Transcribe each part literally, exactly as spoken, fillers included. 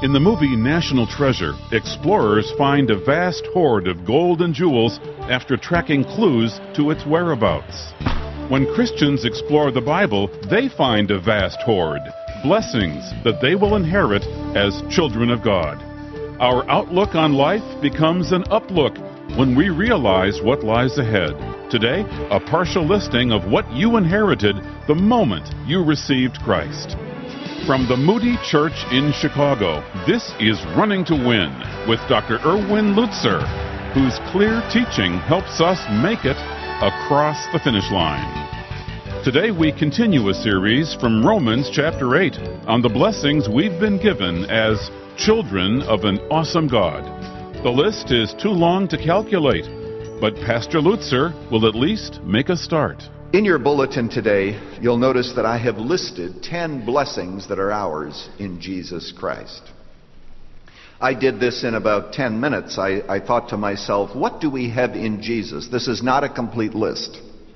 In the movie National Treasure, explorers find a vast hoard of gold and jewels after tracking clues to its whereabouts. When Christians explore the Bible, they find a vast hoard, blessings that they will inherit as children of God. Our outlook on life becomes an uplook when we realize what lies ahead. Today, a partial listing of what you inherited the moment you received Christ. From the Moody Church in Chicago, this is Running to Win with Doctor Erwin Lutzer, whose clear teaching helps us make it across the finish line. Today we continue a series from Romans chapter eight on the blessings we've been given as children of an awesome God. The list is too long to calculate, but Pastor Lutzer will at least make a start. In your bulletin today, you'll notice that I have listed ten blessings that are ours in Jesus Christ. I did this in about ten minutes. I, I thought to myself, what do we have in Jesus? This is not a complete list.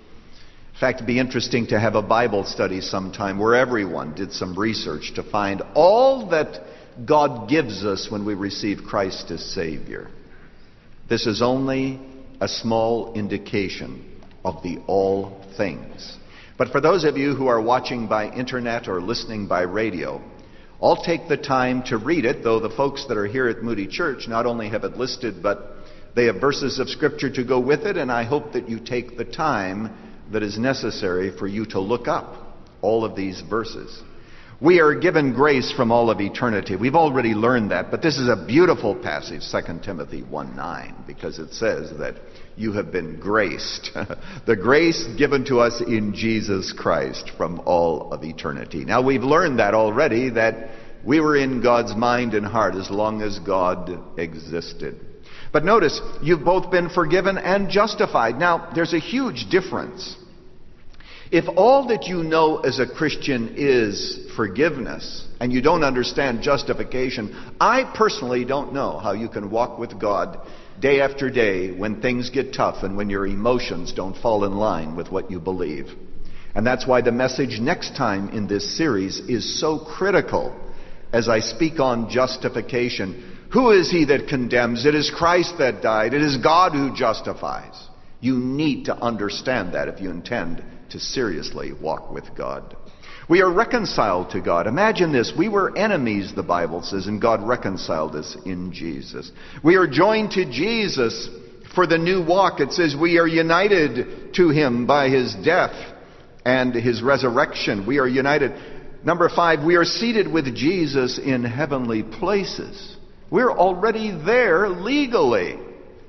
In fact, it'd be interesting to have a Bible study sometime where everyone did some research to find all that God gives us when we receive Christ as Savior. This is only a small indication of the all things. But for those of you who are watching by internet or listening by radio, I'll take the time to read it, though the folks that are here at Moody Church not only have it listed, but they have verses of Scripture to go with it, and I hope that you take the time that is necessary for you to look up all of these verses. We are given grace from all of eternity. We've already learned that, but this is a beautiful passage, Second Timothy one nine, because it says that you have been graced. The grace given to us in Jesus Christ from all of eternity. Now we've learned that already, that we were in God's mind and heart as long as God existed. But notice, you've both been forgiven and justified. Now, there's a huge difference. If all that you know as a Christian is forgiveness, and you don't understand justification, I personally don't know how you can walk with God day after day when things get tough and when your emotions don't fall in line with what you believe. And that's why the message next time in this series is so critical as I speak on justification. Who is he that condemns? It is Christ that died. It is God who justifies. You need to understand that if you intend to seriously walk with God. We are reconciled to God. Imagine this. We were enemies, the Bible says, and God reconciled us in Jesus. We are joined to Jesus for the new walk. It says we are united to him by his death and his resurrection. We are united. Number five, we are seated with Jesus in heavenly places. We're already there legally.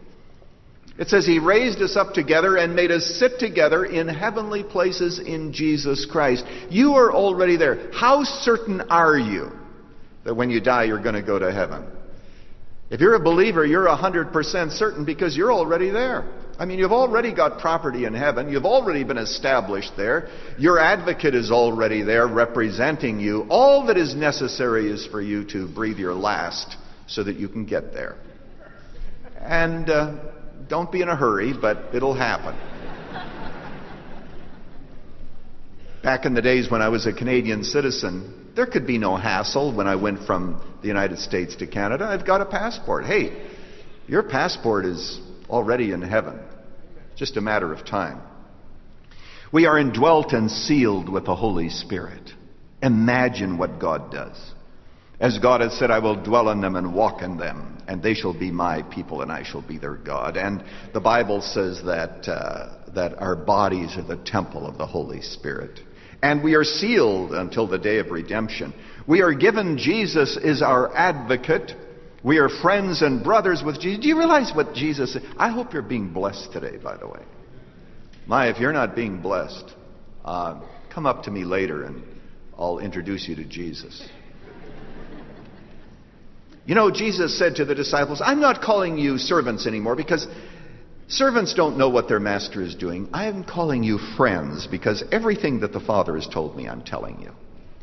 It says he raised us up together and made us sit together in heavenly places in Jesus Christ. You are already there. How certain are you that when you die you're going to go to heaven? If you're a believer, you're one hundred percent certain because you're already there. I mean, you've already got property in heaven. You've already been established there. Your advocate is already there representing you. All that is necessary is for you to breathe your last so that you can get there. And uh, don't be in a hurry, but it'll happen. Back in the days when I was a Canadian citizen, there could be no hassle when I went from the United States to Canada. I've got a passport. Hey, your passport is already in heaven. Just a matter of time. We are indwelt and sealed with the Holy Spirit. Imagine what God does. As God has said, I will dwell in them and walk in them, and they shall be my people, and I shall be their God. And the Bible says that uh, that our bodies are the temple of the Holy Spirit. And we are sealed until the day of redemption. We are given Jesus as our advocate. We are friends and brothers with Jesus. Do you realize what Jesus said? I hope you're being blessed today, by the way. My, if you're not being blessed, uh, come up to me later and I'll introduce you to Jesus. You know, Jesus said to the disciples, I'm not calling you servants anymore because servants don't know what their master is doing. I am calling you friends because everything that the Father has told me, I'm telling you.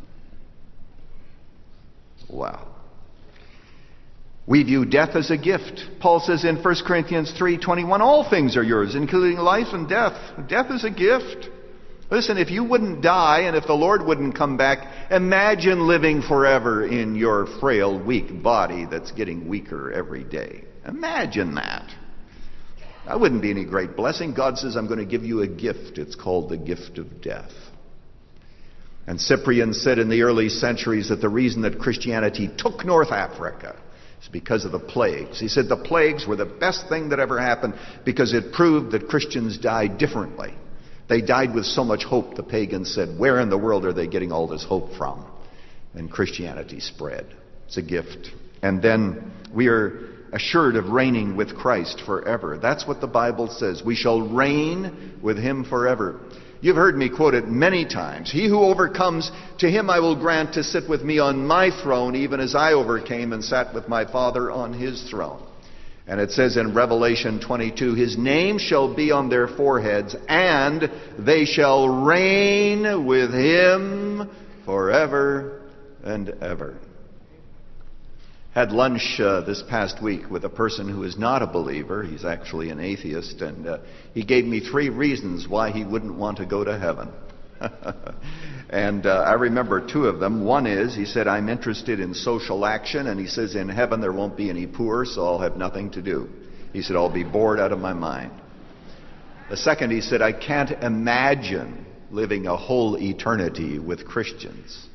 Wow. We view death as a gift. Paul says in First Corinthians three twenty-one, all things are yours, including life and death. Death is a gift. Listen, if you wouldn't die and if the Lord wouldn't come back, imagine living forever in your frail, weak body that's getting weaker every day. Imagine that. That wouldn't be any great blessing. God says, I'm going to give you a gift. It's called the gift of death. And Cyprian said in the early centuries that the reason that Christianity took North Africa is because of the plagues. He said the plagues were the best thing that ever happened because it proved that Christians died differently. They died with so much hope, the pagans said, where in the world are they getting all this hope from? And Christianity spread. It's a gift. And then we are assured of reigning with Christ forever. That's what the Bible says. We shall reign with him forever. You've heard me quote it many times. He who overcomes, to him I will grant to sit with me on my throne, even as I overcame and sat with my Father on his throne. And it says in Revelation twenty-two, his name shall be on their foreheads, and they shall reign with him forever and ever. Had lunch uh, this past week with a person who is not a believer. He's actually an atheist, and uh, he gave me three reasons why he wouldn't want to go to heaven. and uh, I remember two of them. One is, he said, I'm interested in social action, and he says, in heaven there won't be any poor, so I'll have nothing to do. He said, I'll be bored out of my mind. The second, he said, I can't imagine living a whole eternity with Christians.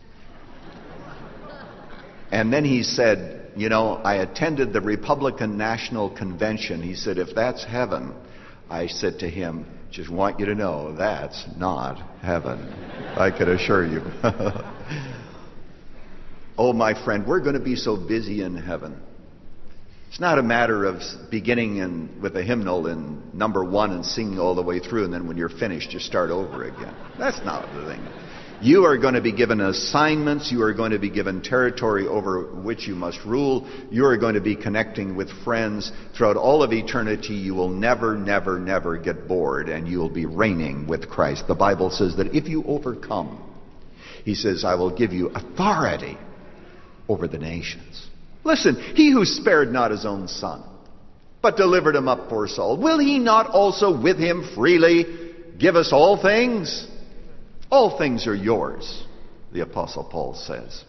And then he said, you know, I attended the Republican National Convention. He said, if that's heaven, I said to him, just want you to know, that's not heaven. I can assure you. Oh, my friend, we're going to be so busy in heaven. It's not a matter of beginning in, with a hymnal in number one and singing all the way through, and then when you're finished, you start over again. That's not the thing. You are going to be given assignments. You are going to be given territory over which you must rule. You are going to be connecting with friends. Throughout all of eternity, you will never, never, never get bored, and you will be reigning with Christ. The Bible says that if you overcome, he says, I will give you authority over the nations. Listen, he who spared not his own son, but delivered him up for us all, will he not also with him freely give us all things? All things are yours, the Apostle Paul says.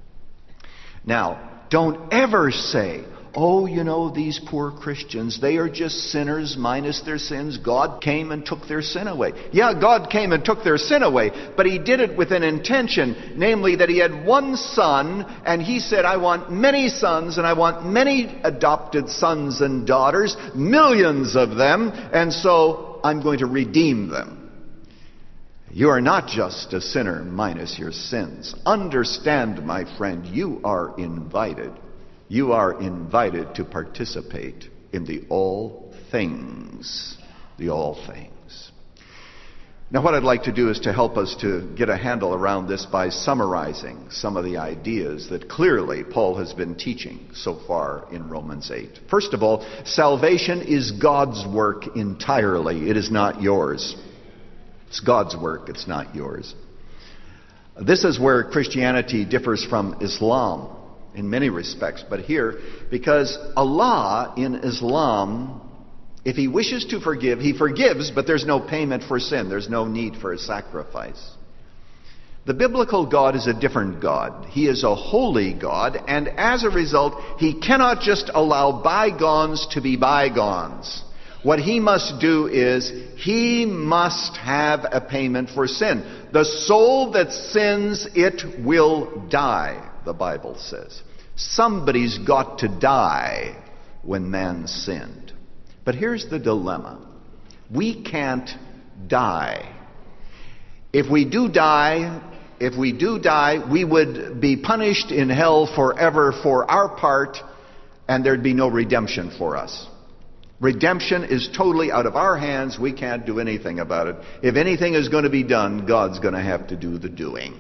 Now, don't ever say, oh, you know, these poor Christians, they are just sinners minus their sins. God came and took their sin away. Yeah, God came and took their sin away, but he did it with an intention, namely that he had one son, and he said, I want many sons, and I want many adopted sons and daughters, millions of them, and so I'm going to redeem them. You are not just a sinner minus your sins. Understand, my friend, you are invited. You are invited to participate in the all things. The all things. Now, what I'd like to do is to help us to get a handle around this by summarizing some of the ideas that clearly Paul has been teaching so far in Romans eight. First of all, salvation is God's work entirely. It is not yours. It's God's work, it's not yours. This is where Christianity differs from Islam in many respects. But here, because Allah in Islam, if he wishes to forgive, he forgives, but there's no payment for sin. There's no need for a sacrifice. The biblical God is a different God. He is a holy God, and as a result, he cannot just allow bygones to be bygones. What he must do is, he must have a payment for sin. The soul that sins, it will die, the Bible says. Somebody's got to die when man sinned. But here's the dilemma. We can't die. If we do die, if we do die, we would be punished in hell forever for our part, and there'd be no redemption for us. Redemption is totally out of our hands. We can't do anything about it. If anything is going to be done, God's going to have to do the doing.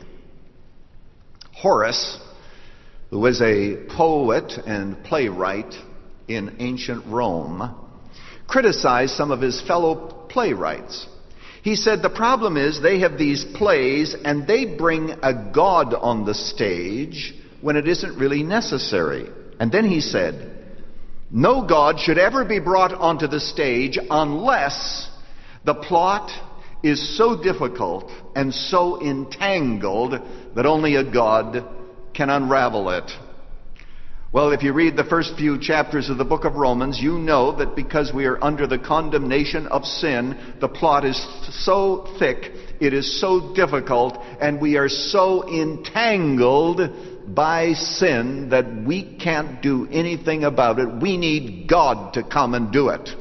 Horace, who was a poet and playwright in ancient Rome, criticized some of his fellow playwrights. He said the problem is they have these plays and they bring a god on the stage when it isn't really necessary. And then he said, no God should ever be brought onto the stage unless the plot is so difficult and so entangled that only a God can unravel it. Well, if you read the first few chapters of the book of Romans, you know that because we are under the condemnation of sin, the plot is so thick, it is so difficult, and we are so entangled by sin that we can't do anything about it. We need God to come and do it.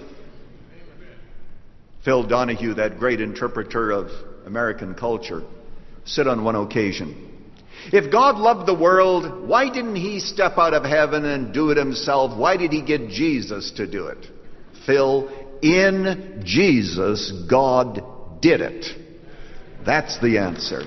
Phil Donahue, that great interpreter of American culture, said on one occasion, if God loved the world, why didn't he step out of heaven and do it himself? Why did he get Jesus to do it? Phil, in Jesus, God did it. That's the answer.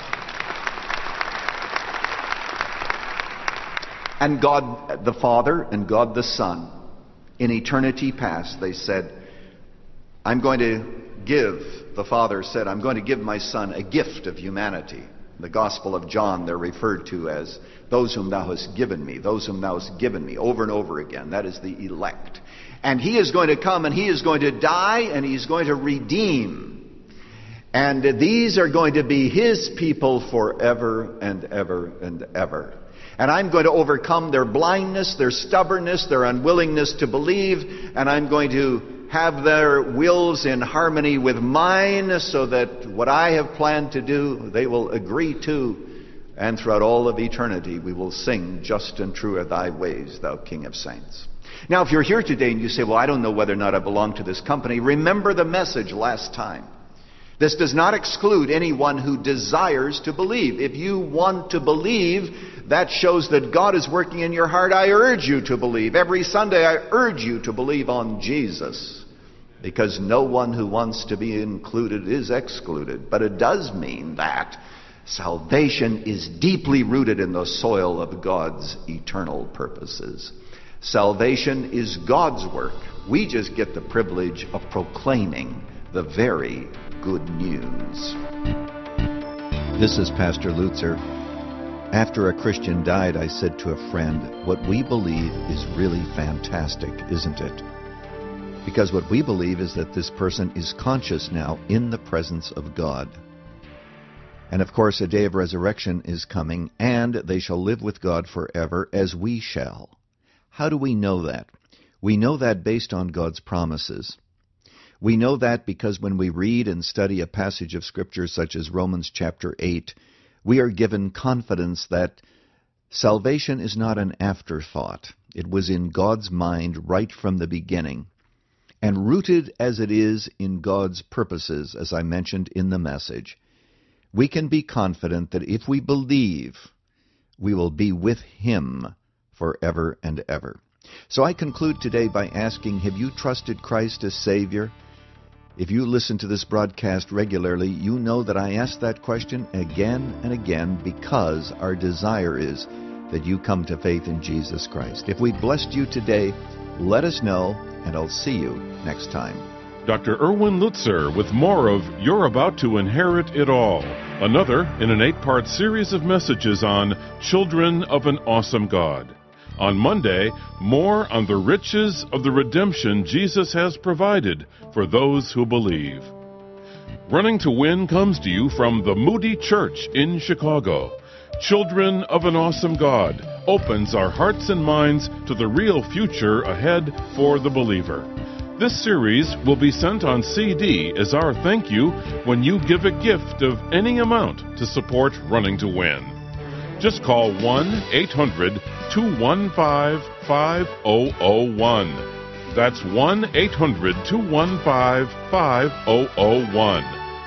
And God the Father and God the Son, in eternity past, they said, I'm going to give, the Father said, I'm going to give my Son a gift of humanity. In the Gospel of John, they're referred to as those whom thou hast given me, those whom thou hast given me, over and over again. That is the elect. And he is going to come and he is going to die and he's going to redeem. And these are going to be his people forever and ever and ever. And I'm going to overcome their blindness, their stubbornness, their unwillingness to believe, and I'm going to have their wills in harmony with mine so that what I have planned to do, they will agree to. And throughout all of eternity, we will sing, just and true are thy ways, thou King of saints. Now, if you're here today and you say, well, I don't know whether or not I belong to this company, remember the message last time. This does not exclude anyone who desires to believe. If you want to believe, that shows that God is working in your heart. I urge you to believe. Every Sunday I urge you to believe on Jesus. Because no one who wants to be included is excluded. But it does mean that salvation is deeply rooted in the soil of God's eternal purposes. Salvation is God's work. We just get the privilege of proclaiming the very good news. This is Pastor Lutzer. After a Christian died, I said to a friend, what we believe is really fantastic, isn't it? Because what we believe is that this person is conscious now in the presence of God. And of course, a day of resurrection is coming, and they shall live with God forever, as we shall. How do we know that? We know that based on God's promises. We know that because when we read and study a passage of Scripture such as Romans chapter eight, we are given confidence that salvation is not an afterthought. It was in God's mind right from the beginning. And rooted as it is in God's purposes, as I mentioned in the message, we can be confident that if we believe, we will be with Him forever and ever. So I conclude today by asking, have you trusted Christ as Savior? If you listen to this broadcast regularly, you know that I ask that question again and again because our desire is that you come to faith in Jesus Christ. If we blessed you today, let us know, and I'll see you next time. Doctor Erwin Lutzer with more of You're About to Inherit It All, another in an eight-part series of messages on Children of an Awesome God. On Monday, more on the riches of the redemption Jesus has provided for those who believe. Running to Win comes to you from the Moody Church in Chicago. Children of an Awesome God opens our hearts and minds to the real future ahead for the believer. This series will be sent on C D as our thank you when you give a gift of any amount to support Running to Win. Just call one eight hundred two one five five zero zero one. That's one eight hundred two one five five zero zero one.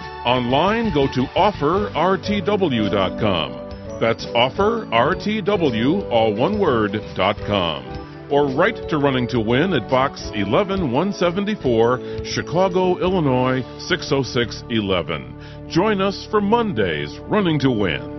Online, go to offer r t w dot com. That's offer r t w, all one word, dot com. Or write to Running to Win at Box eleven one seventy-four, Chicago, Illinois six oh six one one. Join us for Monday's Running to Win.